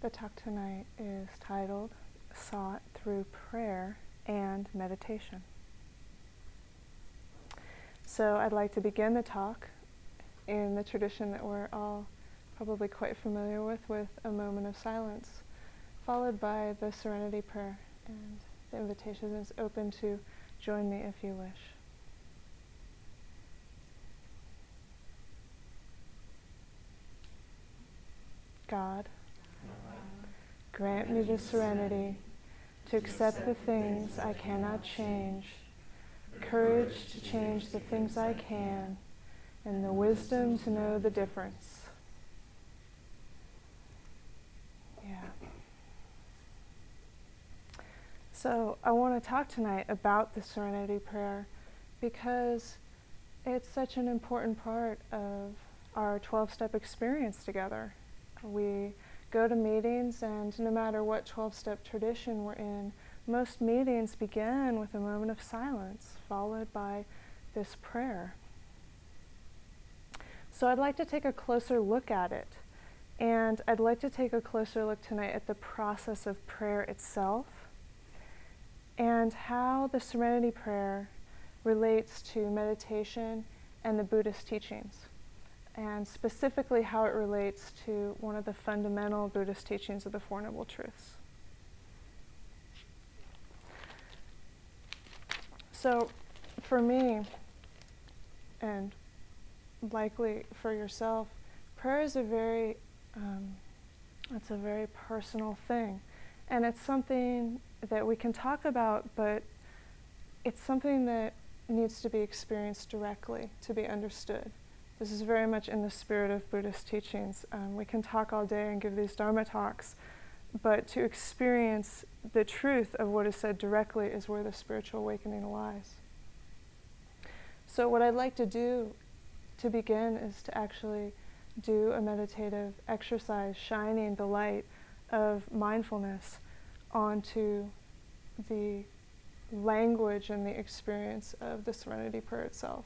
The talk tonight is titled Sought Through Prayer and Meditation. So I'd like to begin the talk in the tradition that we're all probably quite familiar with a moment of silence, followed by the Serenity Prayer, and the invitation is open to join me if you wish. God, grant me the serenity to accept the things I cannot change, courage to change the things I can, and the wisdom to know the difference. Yeah. So I want to talk tonight about the Serenity Prayer because it's such an important part of our 12-step experience together. We go to meetings, and no matter what 12-step tradition we're in, most meetings begin with a moment of silence, followed by this prayer. So I'd like to take a closer look at it, and I'd like to take a closer look tonight at the process of prayer itself, and how the Serenity Prayer relates to meditation and the Buddhist teachings, and specifically how it relates to one of the fundamental Buddhist teachings of the Four Noble Truths. So for me, and likely for yourself, prayer is it's a very personal thing. And it's something that we can talk about, but it's something that needs to be experienced directly to be understood. This is very much in the spirit of Buddhist teachings. We can talk all day and give these Dharma talks, but to experience the truth of what is said directly is where the spiritual awakening lies. So what I'd like to do to begin is to actually do a meditative exercise, shining the light of mindfulness onto the language and the experience of the Serenity Prayer itself.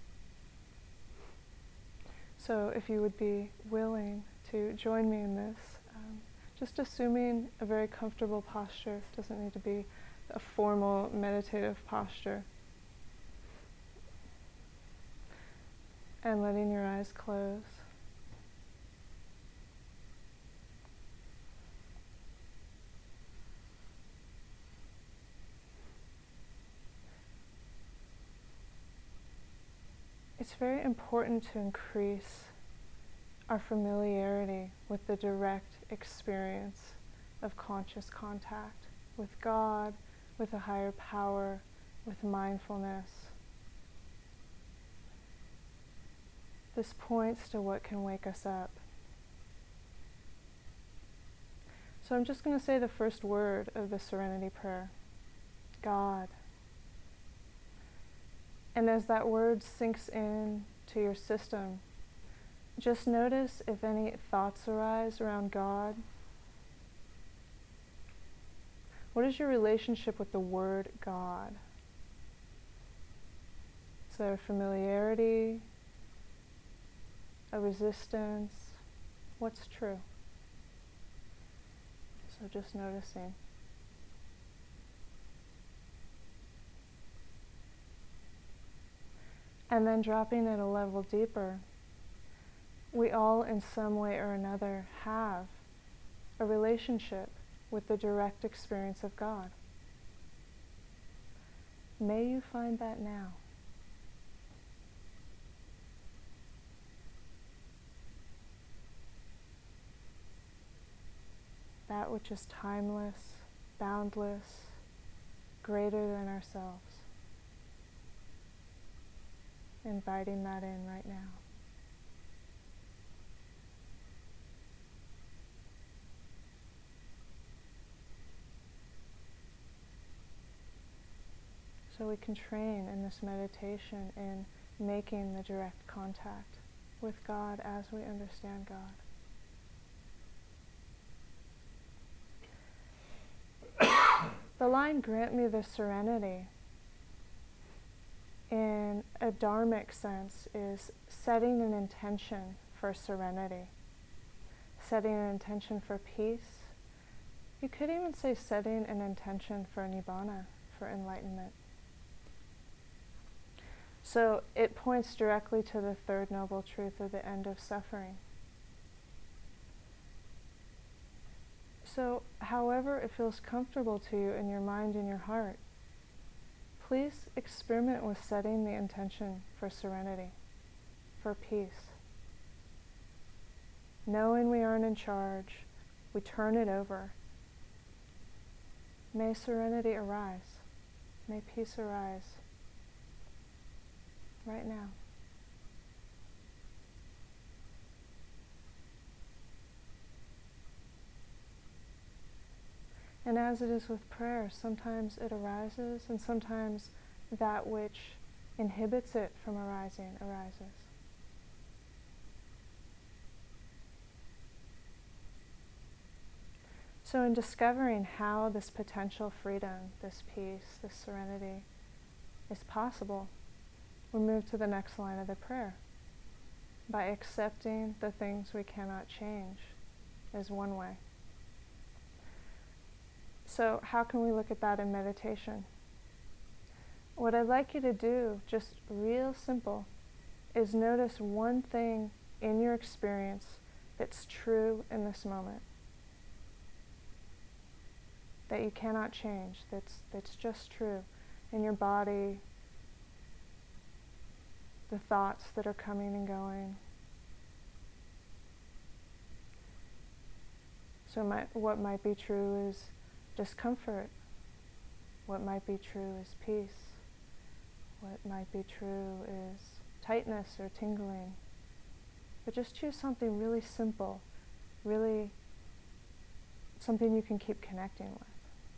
So if you would be willing to join me in this, just assuming a very comfortable posture. It doesn't need to be a formal meditative posture. And letting your eyes close. It's very important to increase our familiarity with the direct experience of conscious contact with God, with a higher power, with mindfulness. This points to what can wake us up. So I'm just going to say the first word of the Serenity Prayer, God. And as that word sinks in to your system, just notice if any thoughts arise around God. What is your relationship with the word God? Is there a familiarity, a resistance? What's true? So just noticing. And then dropping it a level deeper. We all, in some way or another, have a relationship with the direct experience of God. May you find that now. That which is timeless, boundless, greater than ourselves. Inviting that in right now. So we can train in this meditation in making the direct contact with God as we understand God. The line, grant me the serenity, in a dharmic sense, is setting an intention for serenity, setting an intention for peace, You could even say setting an intention for nibbana, for enlightenment. So it points directly to the third noble truth of the end of suffering. So however it feels comfortable to you in your mind and your heart, please experiment with setting the intention for serenity, for peace. Knowing we aren't in charge, we turn it over. May serenity arise. May peace arise right now. And as it is with prayer, sometimes it arises, and sometimes that which inhibits it from arising arises. So in discovering how this potential freedom, this peace, this serenity is possible, we move to the next line of the prayer. By accepting the things we cannot change is one way. So how can we look at that in meditation? What I'd like you to do, just real simple, is notice one thing in your experience that's true in this moment, that you cannot change, that's just true in your body, the thoughts that are coming and going. So what might be true is discomfort. What might be true is peace. What might be true is tightness or tingling. But just choose something really simple, really something you can keep connecting with.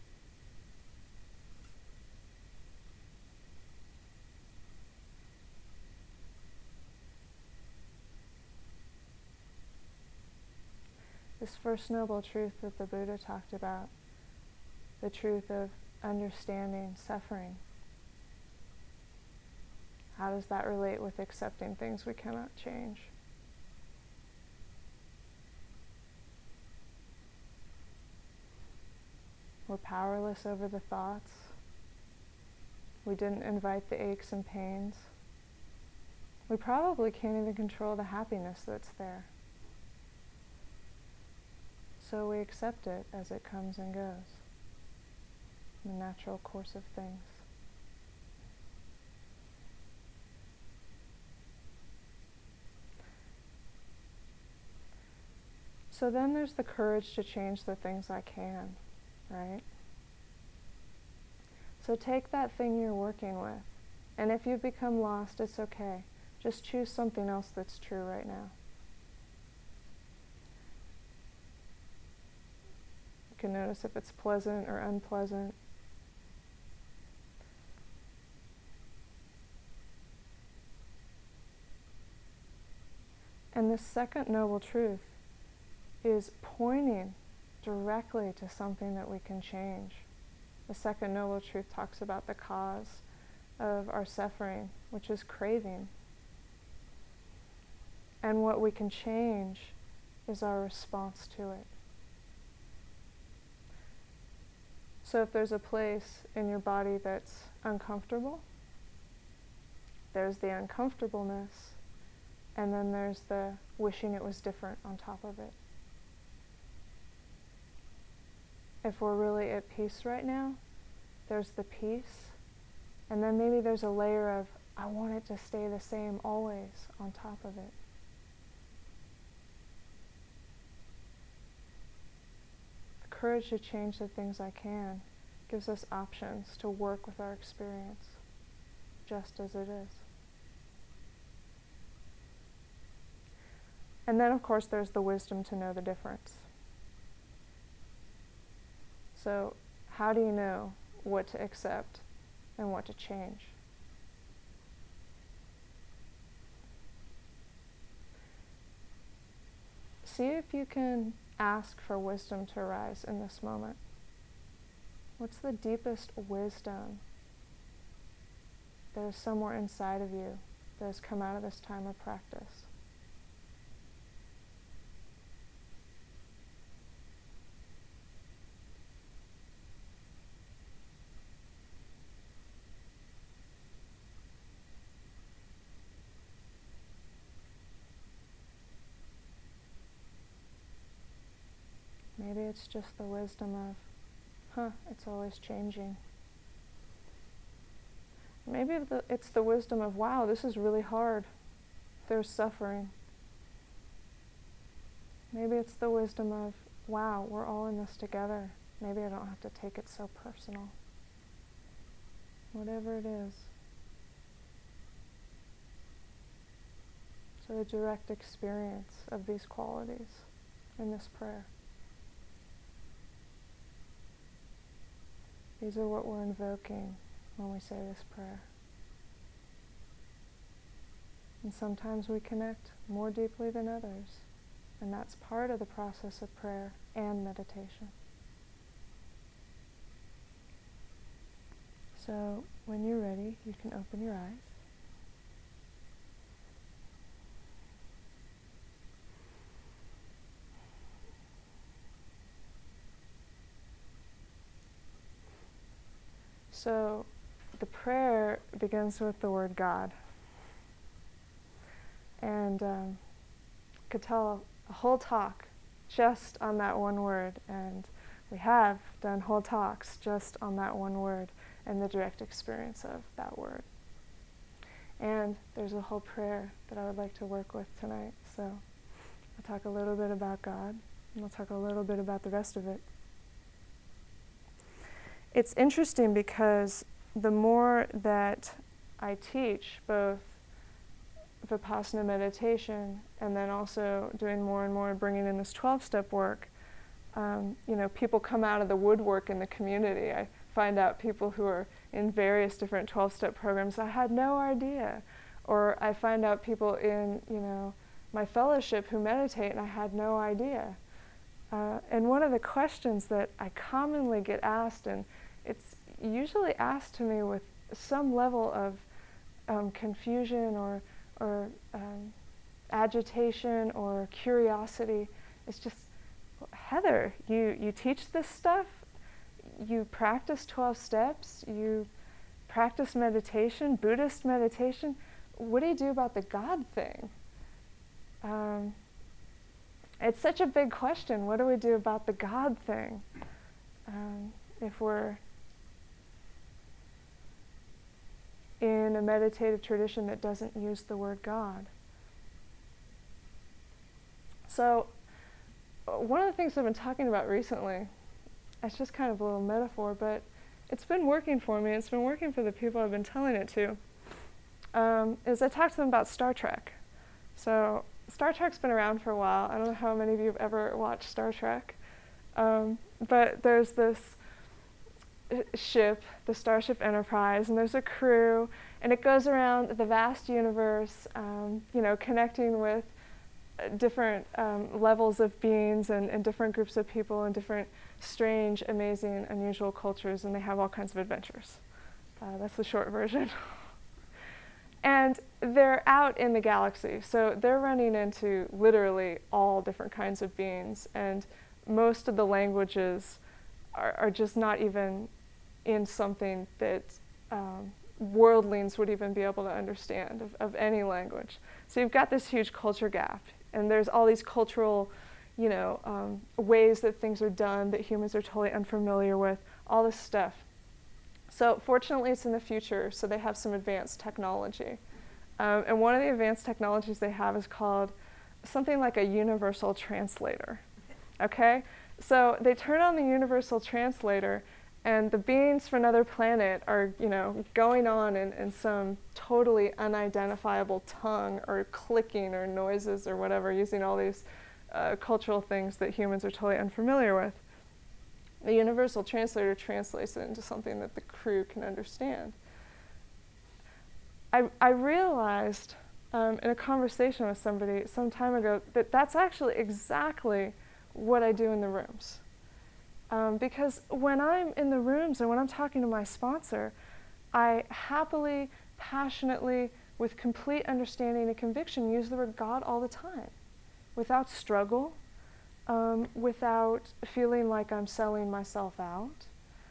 This first noble truth that the Buddha talked about, the truth of understanding suffering. How does that relate with accepting things we cannot change? We're powerless over the thoughts. We didn't invite the aches and pains. We probably can't even control the happiness that's there. So we accept it as it comes and goes, the natural course of things. So then there's the courage to change the things I can, right? So take that thing you're working with, and if you become lost, it's okay. Just choose something else that's true right now. You can notice if it's pleasant or unpleasant. And the second noble truth is pointing directly to something that we can change. The second noble truth talks about the cause of our suffering, which is craving. And what we can change is our response to it. So if there's a place in your body that's uncomfortable, there's the uncomfortableness, and then there's the wishing it was different on top of it. If we're really at peace right now, there's the peace, and then maybe there's a layer of, I want it to stay the same always on top of it. The courage to change the things I can gives us options to work with our experience, just as it is. And then, of course, there's the wisdom to know the difference. So, how do you know what to accept and what to change? See if you can ask for wisdom to arise in this moment. What's the deepest wisdom that is somewhere inside of you that has come out of this time of practice? it's just the wisdom of, it's always changing. Maybe it's the wisdom of, wow, this is really hard. There's suffering. Maybe it's the wisdom of, wow, we're all in this together. Maybe I don't have to take it so personal. Whatever it is. So a direct experience of these qualities in this prayer. These are what we're invoking when we say this prayer. And sometimes we connect more deeply than others, and that's part of the process of prayer and meditation. So when you're ready, you can open your eyes. So the prayer begins with the word God. And could tell a whole talk just on that one word, and we have done whole talks just on that one word and the direct experience of that word. And there's a whole prayer that I would like to work with tonight. So I'll talk a little bit about God, and I'll talk a little bit about the rest of it. It's interesting because the more that I teach both Vipassana meditation and then also doing more and more bringing in this 12-step work, people come out of the woodwork in the community. I find out people who are in various different 12-step programs I had no idea. Or I find out people in, my fellowship who meditate and I had no idea. And one of the questions that I commonly get asked, and it's usually asked to me with some level of confusion or agitation or curiosity, is just, Heather, you teach this stuff? You practice 12 steps? You practice meditation, Buddhist meditation? What do you do about the God thing? It's such a big question. What do we do about the God thing? If we're in a meditative tradition that doesn't use the word God. So, one of the things I've been talking about recently, it's just kind of a little metaphor, but it's been working for me, it's been working for the people I've been telling it to, is I talked to them about Star Trek. So, Star Trek's been around for a while. I don't know how many of you have ever watched Star Trek, but there's this ship, the Starship Enterprise, and there's a crew, and it goes around the vast universe, connecting with different levels of beings and different groups of people and different strange, amazing, unusual cultures, and they have all kinds of adventures. That's the short version. And they're out in the galaxy, so they're running into literally all different kinds of beings, and most of the languages are just not even in something that worldlings would even be able to understand of any language. So you've got this huge culture gap, and there's all these cultural, ways that things are done that humans are totally unfamiliar with, all this stuff. So fortunately it's in the future, so they have some advanced technology. And one of the advanced technologies they have is called something like a universal translator, okay? So they turn on the universal translator, and the beings from another planet are, going on in some totally unidentifiable tongue or clicking or noises or whatever, using all these cultural things that humans are totally unfamiliar with. The universal translator translates it into something that the crew can understand. I realized in a conversation with somebody some time ago that that's actually exactly what I do in the rooms. Because when I'm in the rooms and when I'm talking to my sponsor, I happily, passionately, with complete understanding and conviction, use the word God all the time, without struggle, without feeling like I'm selling myself out.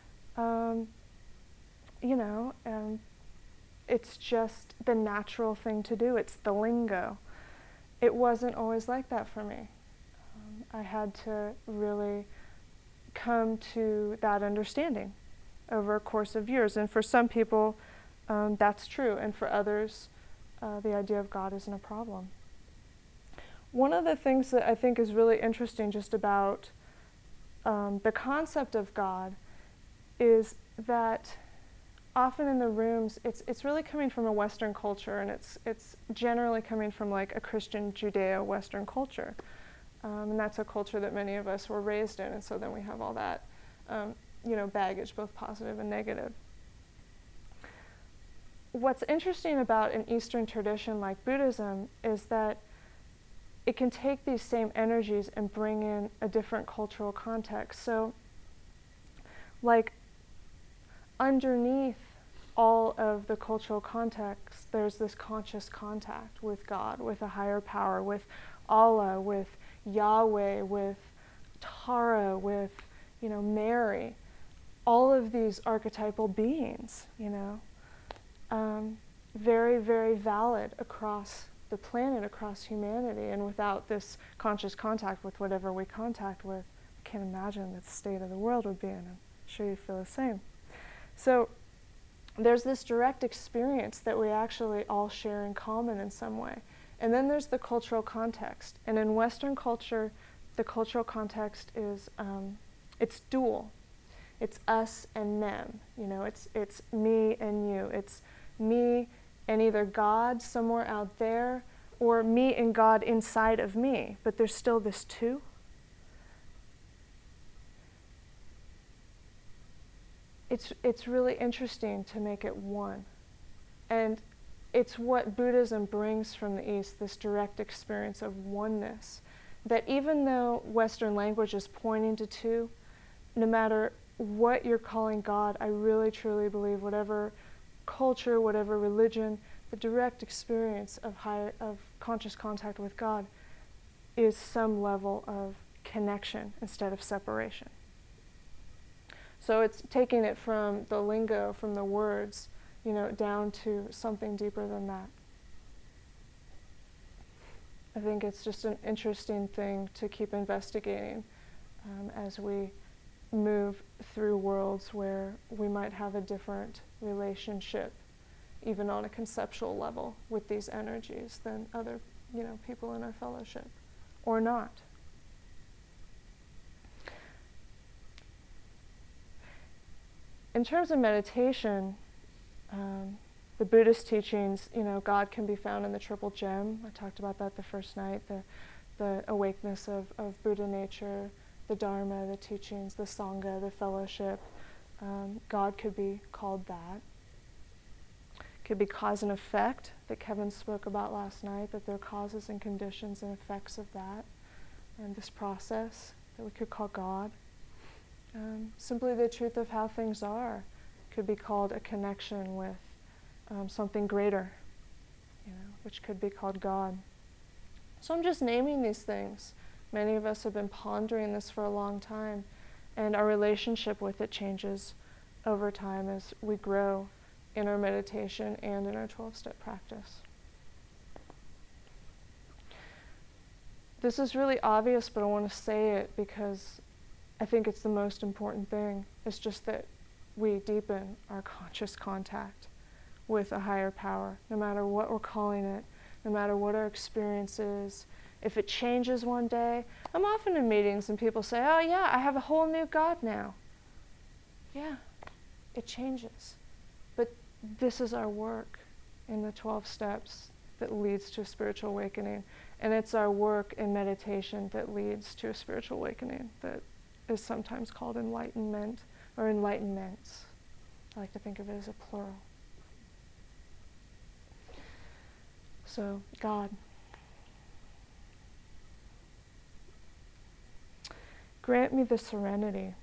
It's just the natural thing to do. It's the lingo. It wasn't always like that for me. I had to really come to that understanding over a course of years. And for some people, that's true. And for others, the idea of God isn't a problem. One of the things that I think is really interesting just about the concept of God is that often in the rooms, it's really coming from a Western culture, and it's generally coming from like a Christian Judeo-Western culture. And that's a culture that many of us were raised in, and so then we have all that, baggage, both positive and negative. What's interesting about an Eastern tradition like Buddhism is that it can take these same energies and bring in a different cultural context. So, like, underneath all of the cultural context, there's this conscious contact with God, with a higher power, with Allah, with Yahweh, with Tara, with, Mary. All of these archetypal beings, very, very valid across the planet, across humanity. And without this conscious contact with whatever we contact with, I can't imagine what the state of the world would be in. I'm sure you feel the same. So there's this direct experience that we actually all share in common in some way. And then there's the cultural context. And in Western culture, the cultural context is, it's dual. It's us and them. It's me and you. It's me and either God somewhere out there, or me and God inside of me. But there's still this two. It's really interesting to make it one. And it's what Buddhism brings from the East, this direct experience of oneness. That even though Western language is pointing to two, no matter what you're calling God, I really truly believe whatever culture, whatever religion, the direct experience of conscious contact with God is some level of connection instead of separation. So it's taking it from the lingo, from the words, down to something deeper than that. I think it's just an interesting thing to keep investigating as we move through worlds where we might have a different relationship, even on a conceptual level, with these energies than other, people in our fellowship, or not. In terms of meditation, the Buddhist teachings, God can be found in the Triple Gem. I talked about that the first night, the awakeness of Buddha nature, the Dharma, the teachings, the Sangha, the fellowship. God could be called that. Could be cause and effect that Kevin spoke about last night, that there are causes and conditions and effects of that, and this process that we could call God. Simply the truth of how things are could be called a connection with something greater, which could be called God. So I'm just naming these things. Many of us have been pondering this for a long time, and our relationship with it changes over time as we grow in our meditation and in our 12-step practice. This is really obvious, but I want to say it because I think it's the most important thing. It's just that we deepen our conscious contact with a higher power, no matter what we're calling it, no matter what our experience is. If it changes one day, I'm often in meetings and people say, oh yeah, I have a whole new God now. Yeah, it changes. But this is our work in the 12 steps that leads to a spiritual awakening. And it's our work in meditation that leads to a spiritual awakening that is sometimes called enlightenment or enlightenments. I like to think of it as a plural. So, God. Grant me the serenity.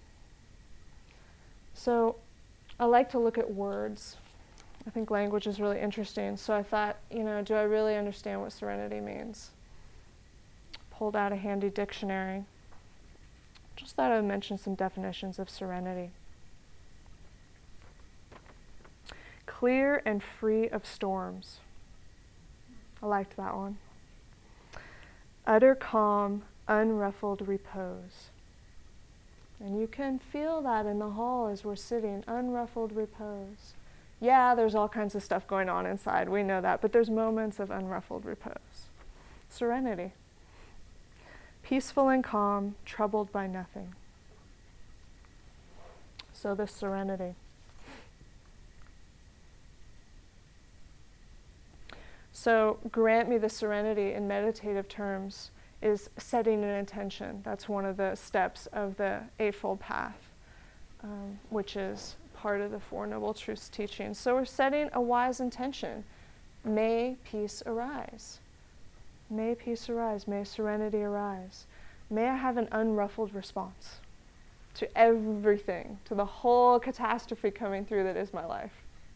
So, I like to look at words. I think language is really interesting. So I thought, do I really understand what serenity means? Pulled out a handy dictionary. Just thought I would mention some definitions of serenity. Clear and free of storms. I liked that one. Utter calm, unruffled repose. And you can feel that in the hall as we're sitting, unruffled repose. Yeah, there's all kinds of stuff going on inside, we know that, but there's moments of unruffled repose. Serenity. Peaceful and calm, troubled by nothing. So this serenity. So grant me the serenity in meditative terms is setting an intention. That's one of the steps of the Eightfold Path, which is part of the Four Noble Truths teaching. So we're setting a wise intention. May peace arise. May peace arise. May serenity arise. May I have an unruffled response to everything, to the whole catastrophe coming through that is my life.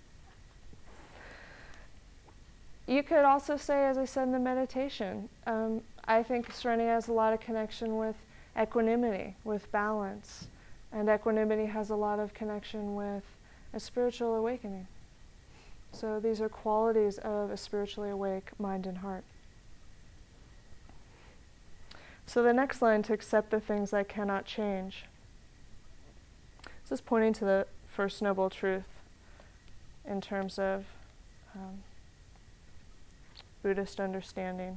You could also say, as I said in the meditation, I think serenity has a lot of connection with equanimity, with balance. And equanimity has a lot of connection with a spiritual awakening. So these are qualities of a spiritually awake mind and heart. So the next line, to accept the things I cannot change. This is pointing to the First Noble Truth in terms of Buddhist understanding.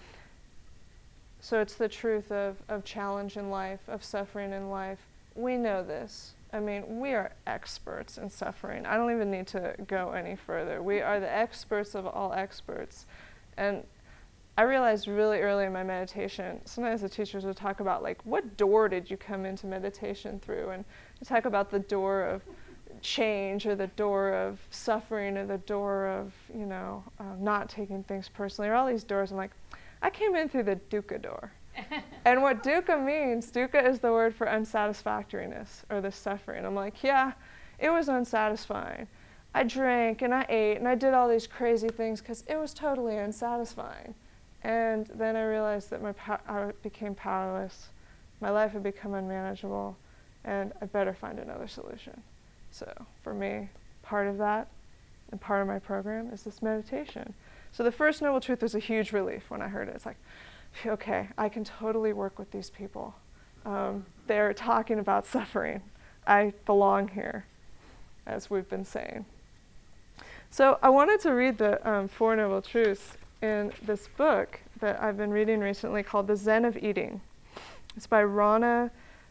So it's the truth of challenge in life, of suffering in life. We know this. I mean, we are experts in suffering. I don't even need to go any further. We are the experts of all experts. And I realized really early in my meditation, sometimes the teachers would talk about, like, what door did you come into meditation through? And they talk about the door of change, or the door of suffering, or the door of, not taking things personally, or all these doors. I'm like, I came in through the dukkha door. And what dukkha means, dukkha is the word for unsatisfactoriness, or the suffering. I'm like, yeah, it was unsatisfying. I drank and I ate and I did all these crazy things because it was totally unsatisfying. And then I realized that I became powerless. My life had become unmanageable, and I better find another solution. So for me, part of that and part of my program is this meditation. So the First Noble Truth was a huge relief when I heard it. It's like, okay, I can totally work with these people. They're talking about suffering. I belong here, as we've been saying. So I wanted to read the Four Noble Truths in this book that I've been reading recently called The Zen of Eating. It's by Rana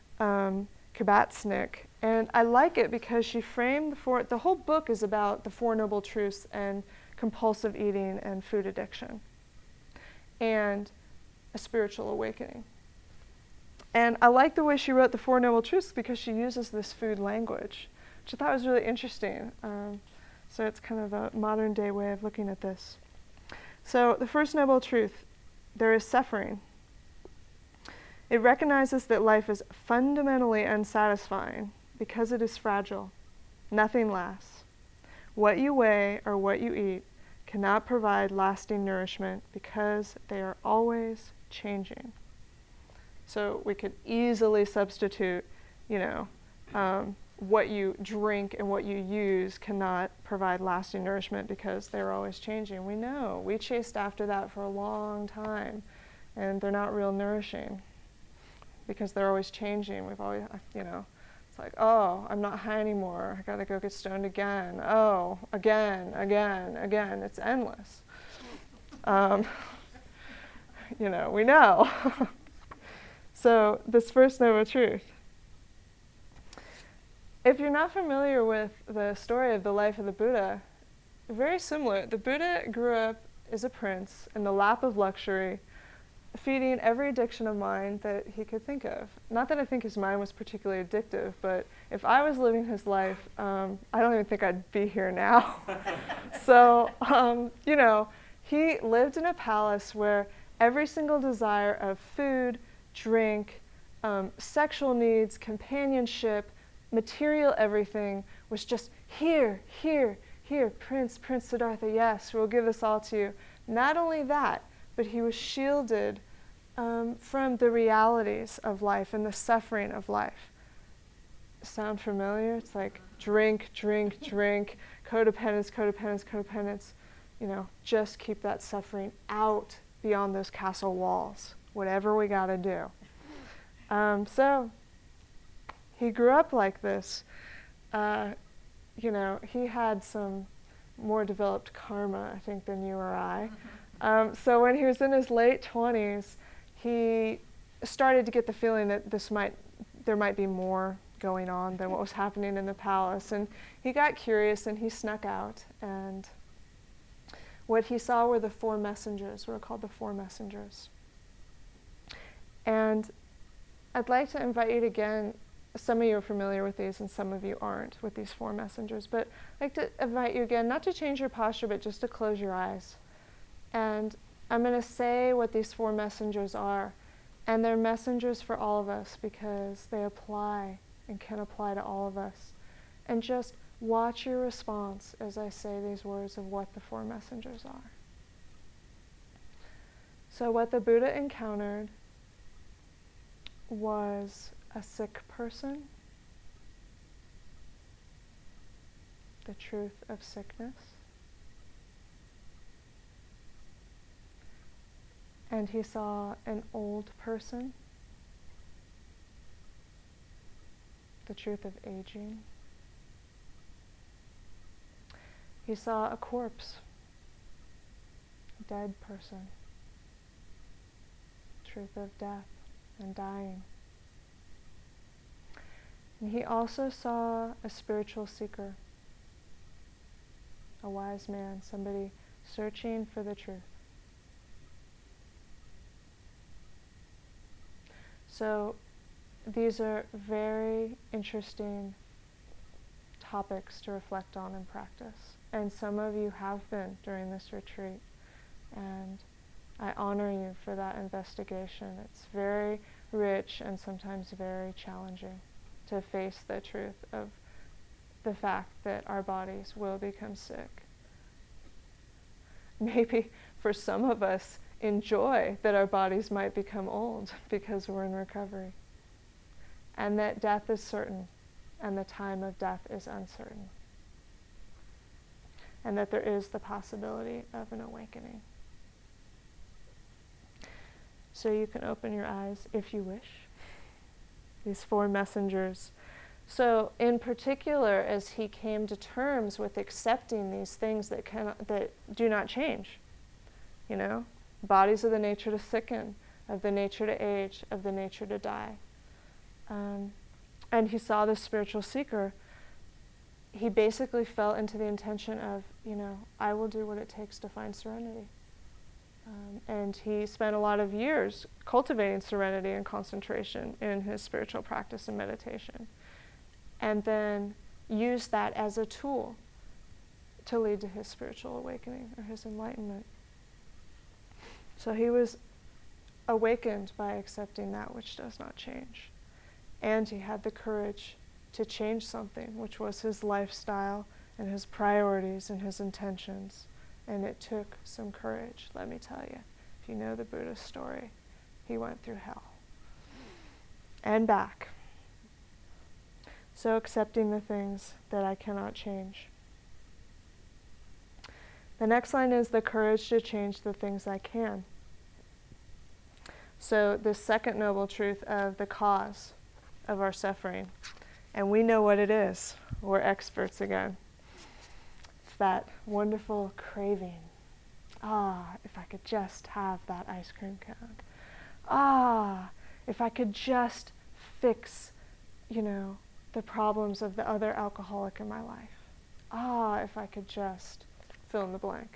Kabat-Zinn, and I like it because she framed the whole book is about the Four Noble Truths and compulsive eating and food addiction and a spiritual awakening. And I like the way she wrote the Four Noble Truths because she uses this food language, which I thought was really interesting. So it's kind of a modern day way of looking at this. So the First Noble Truth, there is suffering. It recognizes that life is fundamentally unsatisfying because it is fragile. Nothing lasts. What you weigh or what you eat cannot provide lasting nourishment because they are always changing. So we could easily substitute, what you drink and what you use cannot provide lasting nourishment because they're always changing. We know. We chased after that for a long time, and they're not real nourishing because they're always changing. We've always, it's like, oh, I'm not high anymore. I gotta go get stoned again. Oh, again. It's endless. We know. So this First Noble Truth. If you're not familiar with the story of the life of the Buddha, very similar. The Buddha grew up as a prince in the lap of luxury, feeding every addiction of mind that he could think of. Not that I think his mind was particularly addictive, but if I was living his life, I don't even think I'd be here now. So, he lived in a palace where every single desire of food, drink, sexual needs, companionship, material everything was just here, Prince Siddhartha, yes, we'll give this all to you. Not only that, but he was shielded from the realities of life and the suffering of life. Sound familiar? It's like drink, codependence. Just keep that suffering out beyond those castle walls, whatever we gotta do. So he grew up like this. He had some more developed karma, I think, than you or I. So when he was in his late 20s, he started to get the feeling that there might be more going on than what was happening in the palace. And he got curious and he snuck out. And what he saw were the four messengers, what are called the four messengers. And I'd like to invite you to, again, some of you are familiar with these and some of you aren't with these four messengers, but I'd like to invite you again, not to change your posture, but just to close your eyes. And I'm going to say what these four messengers are. And they're messengers for all of us because they apply and can apply to all of us. And just watch your response as I say these words of what the four messengers are. So what the Buddha encountered was a sick person, the truth of sickness, and he saw an old person, the truth of aging. He saw a corpse, a dead person, truth of death and dying. And he also saw a spiritual seeker, a wise man, somebody searching for the truth. So these are very interesting topics to reflect on and practice. And some of you have been during this retreat. And I honor you for that investigation. It's very rich and sometimes very challenging to face the truth of the fact that our bodies will become sick. Maybe for some of us, enjoy that our bodies might become old because we're in recovery. And that death is certain, and the time of death is uncertain. And that there is the possibility of an awakening. So you can open your eyes if you wish. These four messengers. So in particular, as he came to terms with accepting these things that do not change, bodies of the nature to sicken, of the nature to age, of the nature to die. And he saw the spiritual seeker. He basically fell into the intention of, I will do what it takes to find serenity. And he spent a lot of years cultivating serenity and concentration in his spiritual practice and meditation. And then used that as a tool to lead to his spiritual awakening or his enlightenment. So he was awakened by accepting that which does not change. And he had the courage to change something, which was his lifestyle and his priorities and his intentions. And it took some courage, let me tell you. If you know the Buddha story, he went through hell and back. So accepting the things that I cannot change. The next line is the courage to change the things I can. So the second noble truth of the cause of our suffering. And we know what it is. We're experts again. It's that wonderful craving. If I could just have that ice cream cone. If I could just fix, the problems of the other alcoholic in my life. If I could just fill in the blank.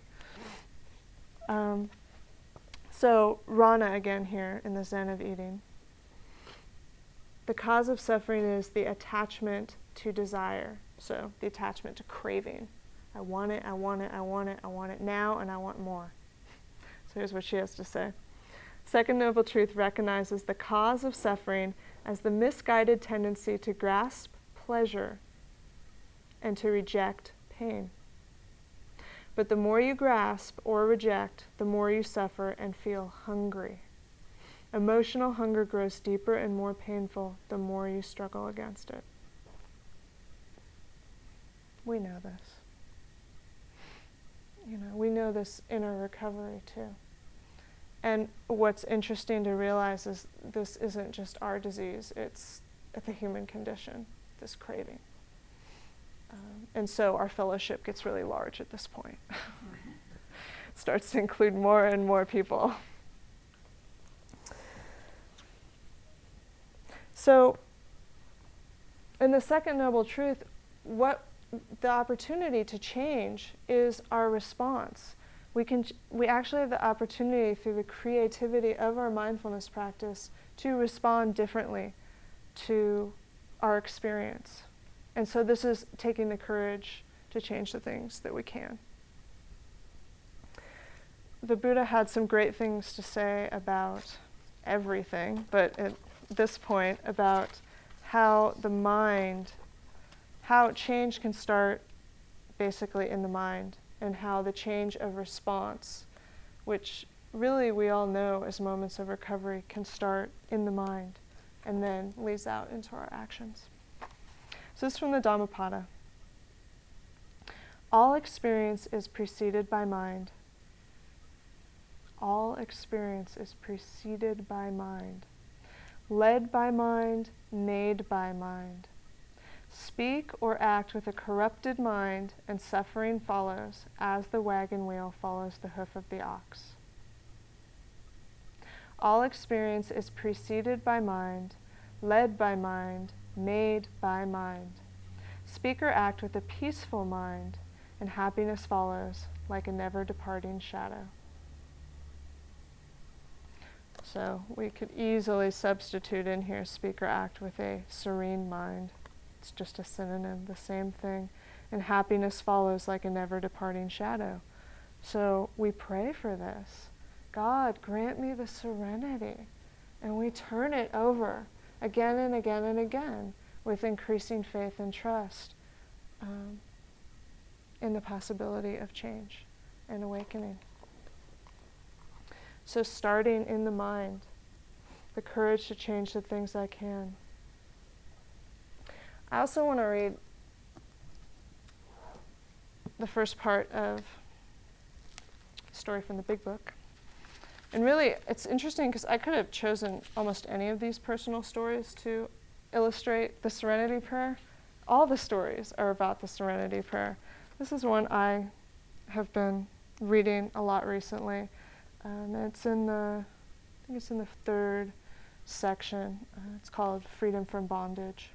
So Rana again here in the Zen of Eating. The cause of suffering is the attachment to desire. So the attachment to craving. I want it, I want it, I want it, I want it now, and I want more. So here's what she has to say. Second Noble Truth recognizes the cause of suffering as the misguided tendency to grasp pleasure and to reject pain. But the more you grasp or reject, the more you suffer and feel hungry. Emotional hunger grows deeper and more painful the more you struggle against it. We know this. We know this in our recovery too. And what's interesting to realize is this isn't just our disease, it's at the human condition, this craving. And so our fellowship gets really large at this point. Starts to include more and more people. So, in the second noble truth, what the opportunity to change is our response. We actually have the opportunity through the creativity of our mindfulness practice to respond differently to our experience. And so this is taking the courage to change the things that we can. The Buddha had some great things to say about everything, but at this point about how the mind, how change can start basically in the mind, and how the change of response, which really we all know as moments of recovery, can start in the mind and then leads out into our actions. So this is from the Dhammapada. All experience is preceded by mind. All experience is preceded by mind. Led by mind, made by mind. Speak or act with a corrupted mind, and suffering follows, as the wagon wheel follows the hoof of the ox. All experience is preceded by mind, led by mind, made by mind. Speak or act with a peaceful mind, and happiness follows, like a never-departing shadow. So we could easily substitute in here speak or act with a serene mind. It's just a synonym, the same thing. And happiness follows like a never-departing shadow. So we pray for this. God, grant me the serenity. And we turn it over again and again and again with increasing faith and trust in the possibility of change and awakening. So starting in the mind, the courage to change the things I can. I also want to read the first part of a story from the Big Book. And really, it's interesting because I could have chosen almost any of these personal stories to illustrate the Serenity Prayer. All the stories are about the Serenity Prayer. This is one I have been reading a lot recently. It's in the third section. It's called Freedom from Bondage.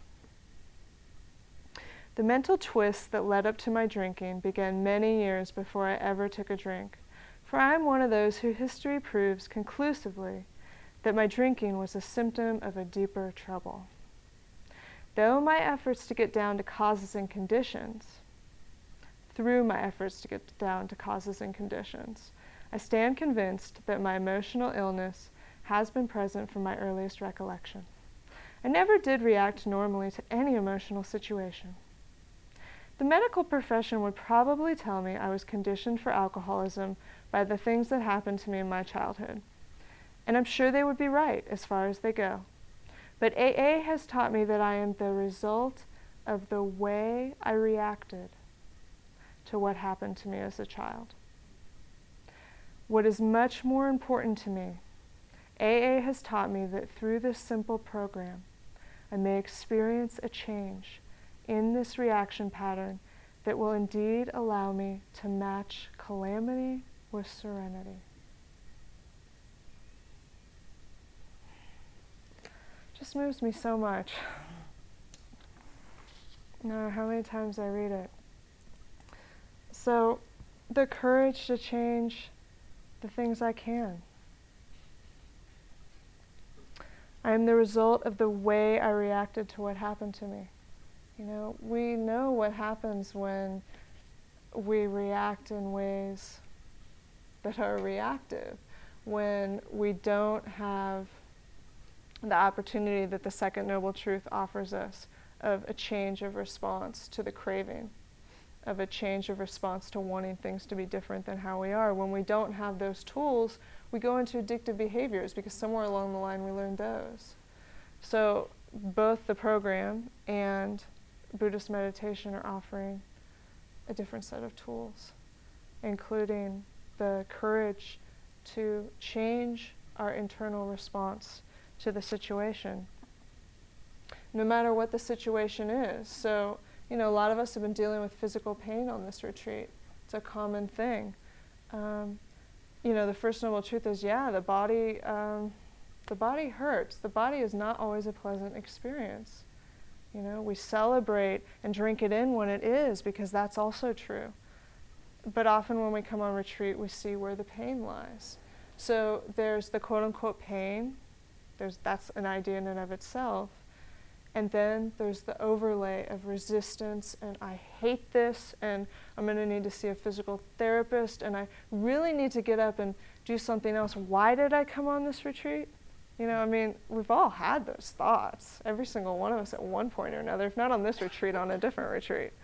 The mental twists that led up to my drinking began many years before I ever took a drink, for I am one of those who history proves conclusively that my drinking was a symptom of a deeper trouble. Through my efforts to get down to causes and conditions, I stand convinced that my emotional illness has been present from my earliest recollection. I never did react normally to any emotional situation. The medical profession would probably tell me I was conditioned for alcoholism by the things that happened to me in my childhood. And I'm sure they would be right as far as they go. But AA has taught me that I am the result of the way I reacted to what happened to me as a child. What is much more important to me, AA has taught me that through this simple program, I may experience a change in this reaction pattern that will indeed allow me to match calamity with serenity. Just moves me so much. No matter how many times I read it. So, the courage to change the things I can. I am the result of the way I reacted to what happened to me. You know, we know what happens when we react in ways that are reactive, when we don't have the opportunity that the Second Noble Truth offers us of a change of response to the craving, of a change of response to wanting things to be different than how we are. When we don't have those tools, we go into addictive behaviors because somewhere along the line we learned those. So both the program and Buddhist meditation are offering a different set of tools, including the courage to change our internal response to the situation. no matter what the situation is. So, a lot of us have been dealing with physical pain on this retreat. It's a common thing. The First Noble Truth is, the body hurts. The body is not always a pleasant experience. We celebrate and drink it in when it is, because that's also true. But often when we come on retreat, we see where the pain lies. So there's the quote-unquote pain. That's an idea in and of itself. And then there's the overlay of resistance, and I hate this, and I'm going to need to see a physical therapist, and I really need to get up and do something else. Why did I come on this retreat? We've all had those thoughts, every single one of us at one point or another, if not on this retreat, on a different retreat.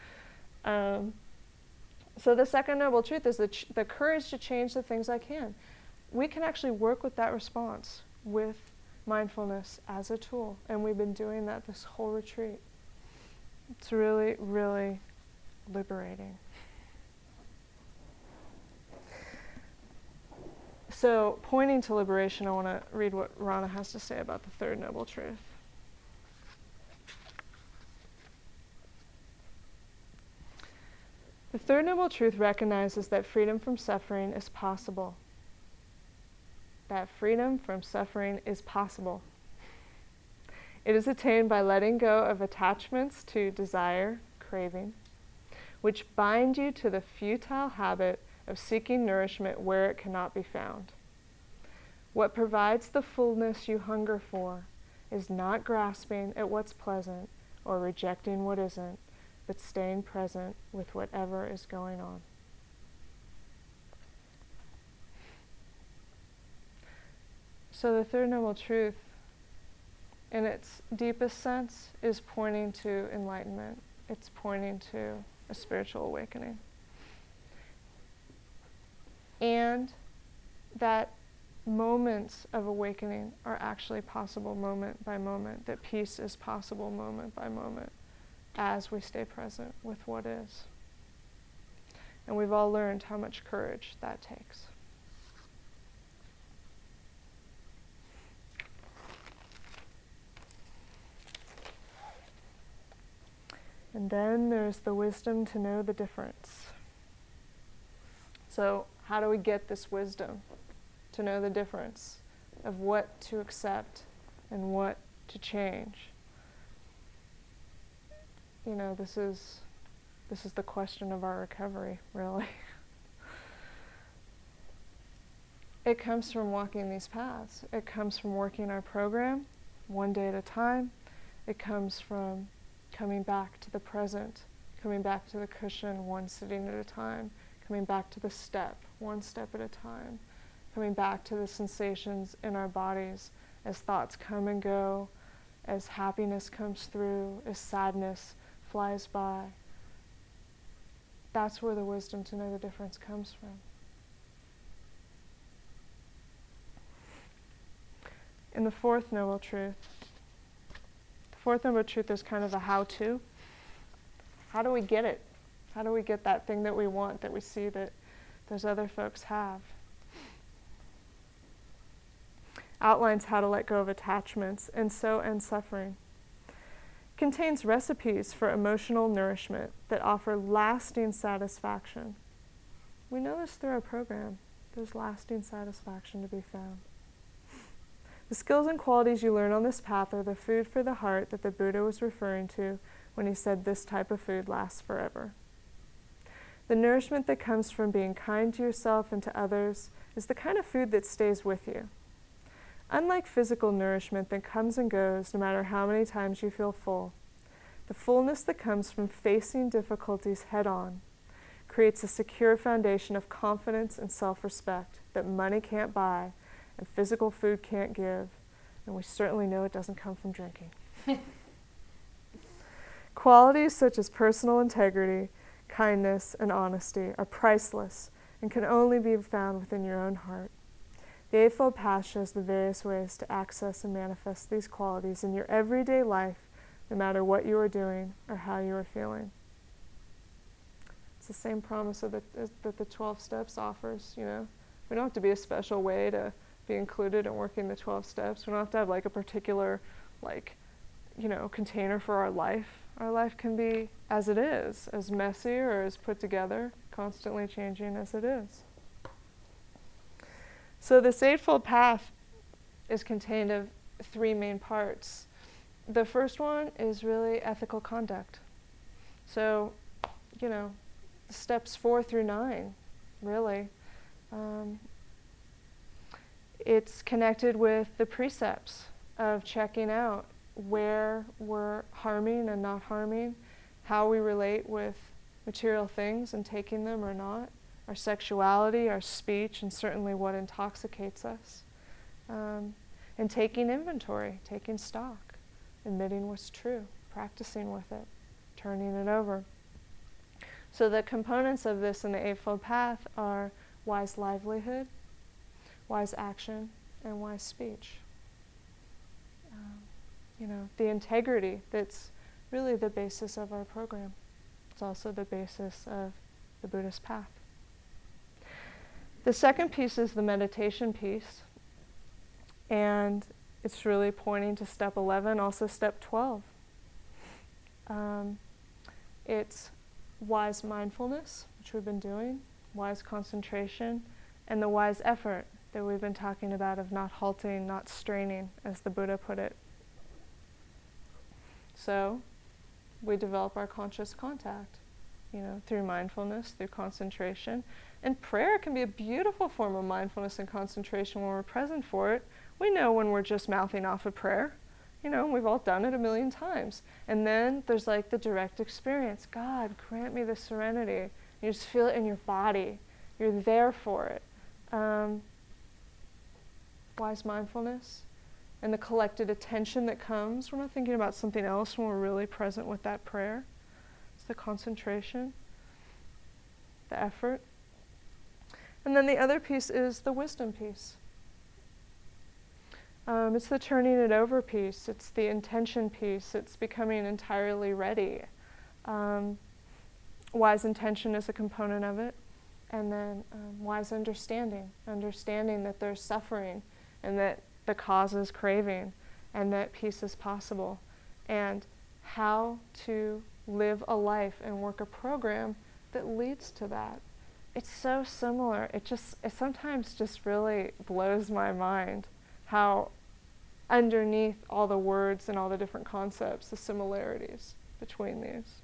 So the second noble truth is the courage to change the things I can. We can actually work with that response with mindfulness as a tool, and we've been doing that this whole retreat. It's really, really liberating. So, pointing to liberation, I want to read what Rana has to say about the third noble truth. The third noble truth recognizes that freedom from suffering is possible. That freedom from suffering is possible. It is attained by letting go of attachments to desire, craving, which bind you to the futile habit of seeking nourishment where it cannot be found. What provides the fullness you hunger for is not grasping at what's pleasant or rejecting what isn't, but staying present with whatever is going on. So the third noble truth, in its deepest sense, is pointing to enlightenment. It's pointing to a spiritual awakening. And that moments of awakening are actually possible moment by moment, that peace is possible moment by moment as we stay present with what is. And we've all learned how much courage that takes. And then there's the wisdom to know the difference. So how do we get this wisdom to know the difference of what to accept and what to change? This is the question of our recovery, really. It comes from walking these paths. It comes from working our program one day at a time. It comes from coming back to the present, coming back to the cushion one sitting at a time, coming back to the step, one step at a time, coming back to the sensations in our bodies as thoughts come and go, as happiness comes through, as sadness flies by. That's where the wisdom to know the difference comes from. In the fourth noble truth is kind of a how-to. How do we get it? How do we get that thing that we want, that we see that those other folks have? Outlines how to let go of attachments and so end suffering. Contains recipes for emotional nourishment that offer lasting satisfaction. We know this through our program. There's lasting satisfaction to be found. The skills and qualities you learn on this path are the food for the heart that the Buddha was referring to when he said this type of food lasts forever. The nourishment that comes from being kind to yourself and to others is the kind of food that stays with you. Unlike physical nourishment that comes and goes no matter how many times you feel full, the fullness that comes from facing difficulties head-on creates a secure foundation of confidence and self-respect that money can't buy and physical food can't give, and we certainly know it doesn't come from drinking. Qualities such as personal integrity, kindness, and honesty are priceless and can only be found within your own heart. The Eightfold Path shows the various ways to access and manifest these qualities in your everyday life, no matter what you are doing or how you are feeling. It's the same promise that the 12 Steps offers, We don't have to be a special way to be included in working the 12 steps. We don't have to have a particular, container for our life. Our life can be as it is, as messy or as put together, constantly changing as it is. So this Eightfold Path is contained of three main parts. The first one is really ethical conduct. So, steps 4 through 9, really. It's connected with the precepts of checking out where we're harming and not harming, how we relate with material things and taking them or not, our sexuality, our speech, and certainly what intoxicates us. And taking inventory, taking stock, admitting what's true, practicing with it, turning it over. So the components of this in the Eightfold Path are wise livelihood, wise action, and wise speech. The integrity that's really the basis of our program. It's also the basis of the Buddhist path. The second piece is the meditation piece, and it's really pointing to step 11, also step 12. It's wise mindfulness, which we've been doing, wise concentration, and the wise effort that we've been talking about of not halting, not straining, as the Buddha put it. So we develop our conscious contact, through mindfulness, through concentration. And prayer can be a beautiful form of mindfulness and concentration when we're present for it. We know when we're just mouthing off a prayer. We've all done it a million times. And then there's like the direct experience. God, grant me the serenity. You just feel it in your body. You're there for it. Wise mindfulness and the collected attention that comes. We're not thinking about something else when we're really present with that prayer. It's the concentration, the effort. And then the other piece is the wisdom piece. It's the turning it over piece. It's the intention piece. It's becoming entirely ready. Wise intention is a component of it. And then wise understanding that there's suffering and that the cause is craving and that peace is possible. And how to live a life and work a program that leads to that. It's so similar. It sometimes just really blows my mind how underneath all the words and all the different concepts, the similarities between these.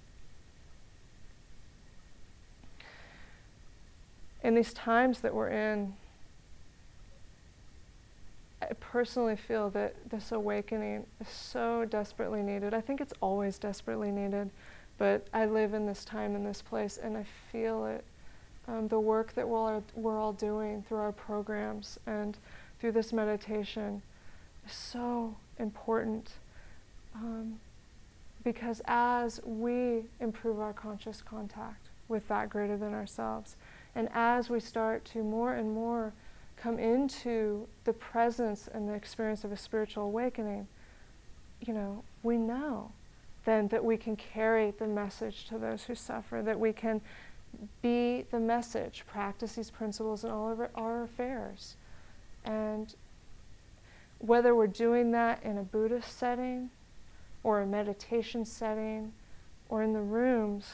In these times that we're in, I personally feel that this awakening is so desperately needed. I think it's always desperately needed, but I live in this time, in this place, and I feel it. The work that we're all doing through our programs and through this meditation is so important, because as we improve our conscious contact with that greater than ourselves, and as we start to more and more come into the presence and the experience of a spiritual awakening, we know then that we can carry the message to those who suffer, that we can be the message, practice these principles in all of our affairs. And whether we're doing that in a Buddhist setting or a meditation setting or in the rooms,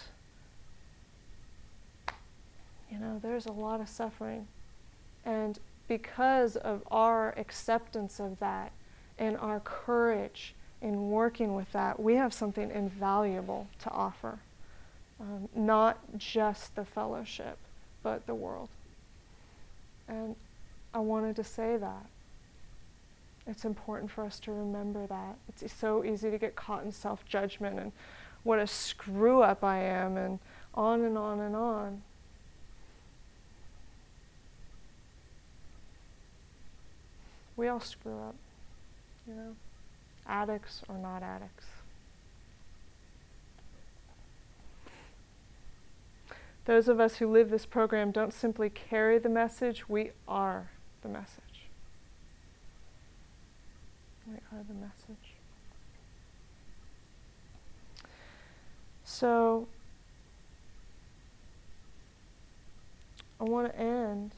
there's a lot of suffering. And because of our acceptance of that and our courage in working with that, we have something invaluable to offer. Not just the fellowship, but the world. And I wanted to say that. It's important for us to remember that. It's so easy to get caught in self-judgment and what a screw up I am, and on and on and on. We all screw up, addicts or not addicts. Those of us who live this program don't simply carry the message, we are the message. We are the message. So, I want to end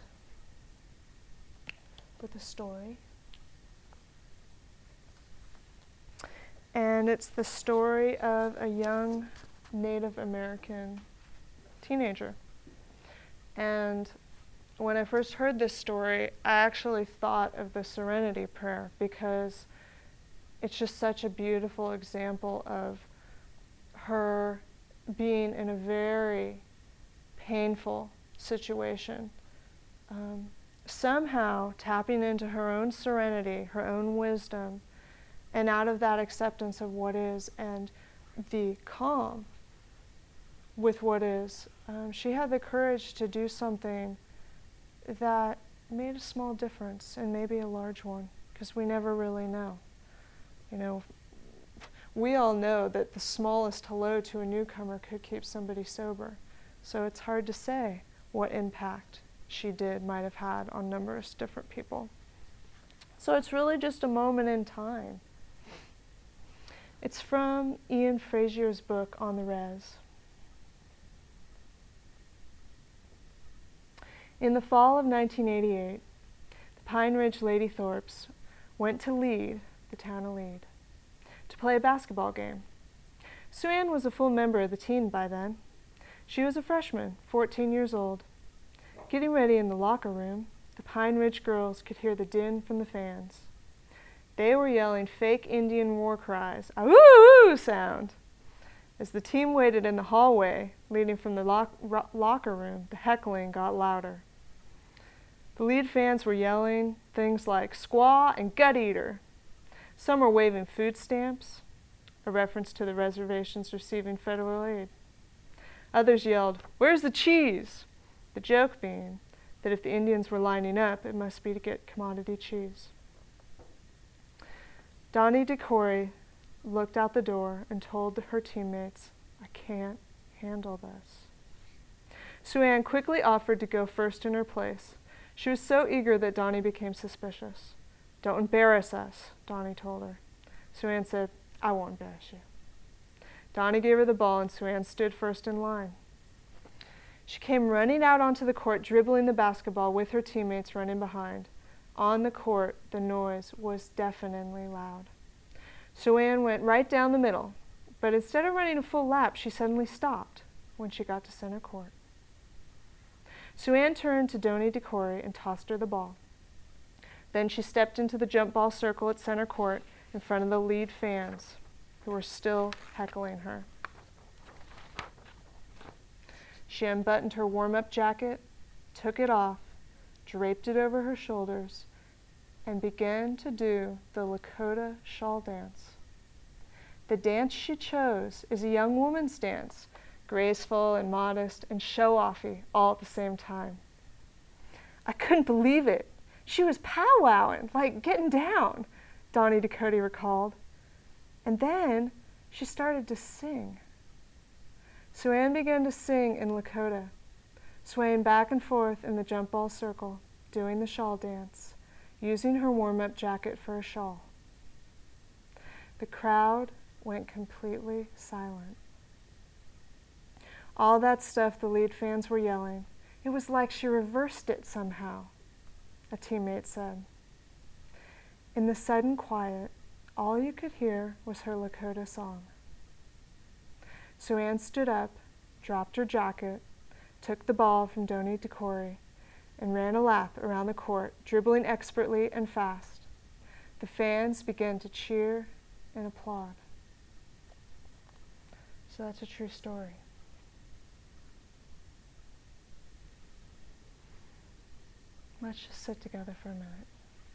with a story. And And it's the story of a young Native American teenager. And when I first heard this story, I actually thought of the Serenity Prayer, because it's just such a beautiful example of her being in a very painful situation, somehow tapping into her own serenity, her own wisdom, and out of that acceptance of what is and the calm with what is, she had the courage to do something that made a small difference, and maybe a large one, because we never really know. You know, we all know that the smallest hello to a newcomer could keep somebody sober. So it's hard to say what impact she might have had on numerous different people. So it's really just a moment in time. It's from Ian Frazier's book, On the Res. In the fall of 1988, the Pine Ridge Lady Thorpes went to Lead, the town of Lead, to play a basketball game. Sue Ann was a full member of the team by then. She was a freshman, 14 years old. Getting ready in the locker room, the Pine Ridge girls could hear the din from the fans. They were yelling fake Indian war cries, a woo-woo sound. As the team waited in the hallway leading from the locker room, the heckling got louder. The Lead fans were yelling things like squaw and gut eater. Some were waving food stamps, a reference to the reservations receiving federal aid. Others yelled, "Where's the cheese?" The joke being that if the Indians were lining up, it must be to get commodity cheese. Donnie DeCory looked out the door and told her teammates, "I can't handle this." Sue Ann quickly offered to go first in her place. She was so eager that Donnie became suspicious. "Don't embarrass us," Donnie told her. Sue Ann said, "I won't embarrass you." Donnie gave her the ball and Sue Ann stood first in line. She came running out onto the court, dribbling the basketball with her teammates running behind. On the court, the noise was deafeningly loud. Sue Ann went right down the middle, but instead of running a full lap, she suddenly stopped when she got to center court. Sue Ann turned to Donnie DeCory and tossed her the ball. Then she stepped into the jump ball circle at center court in front of the Lead fans, who were still heckling her. She unbuttoned her warm-up jacket, took it off, draped it over her shoulders, and began to do the Lakota shawl dance. The dance she chose is a young woman's dance, graceful and modest and show-offy all at the same time. I couldn't believe it. She was powwowing, like getting down, Donnie DeCory recalled. And then she started to sing. Sue Ann began to sing in Lakota, swaying back and forth in the jump ball circle, doing the shawl dance, using her warm-up jacket for a shawl. The crowd went completely silent. All that stuff the Lead fans were yelling, it was like she reversed it somehow, a teammate said. In the sudden quiet, all you could hear was her Lakota song. Sue Ann stood up, dropped her jacket, took the ball from Donnie DeCory, and ran a lap around the court, dribbling expertly and fast. The fans began to cheer and applaud. So that's a true story. Let's just sit together for a minute.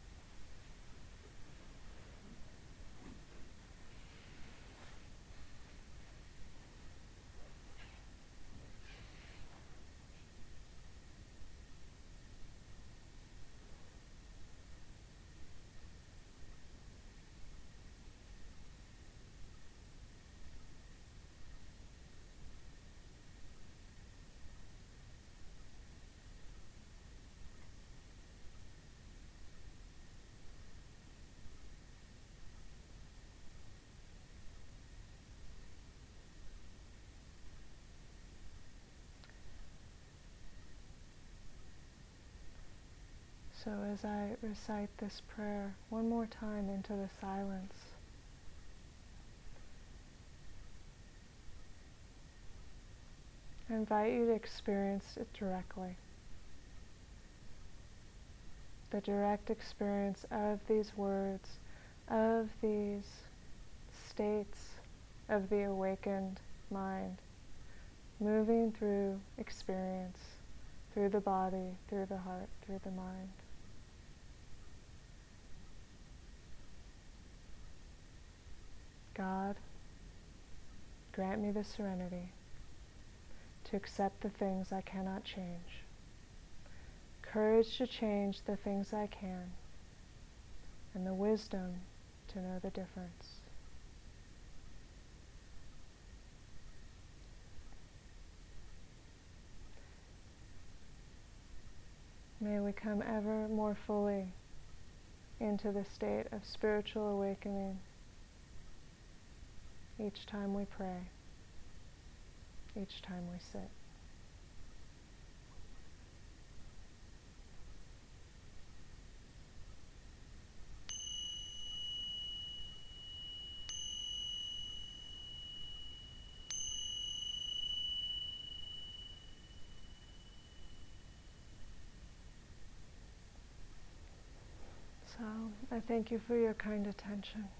So as I recite this prayer one more time into the silence, I invite you to experience it directly. The direct experience of these words, of these states of the awakened mind, moving through experience, through the body, through the heart, through the mind. God, grant me the serenity to accept the things I cannot change, courage to change the things I can, and the wisdom to know the difference. May we come ever more fully into the state of spiritual awakening each time we pray, each time we sit. So I thank you for your kind attention.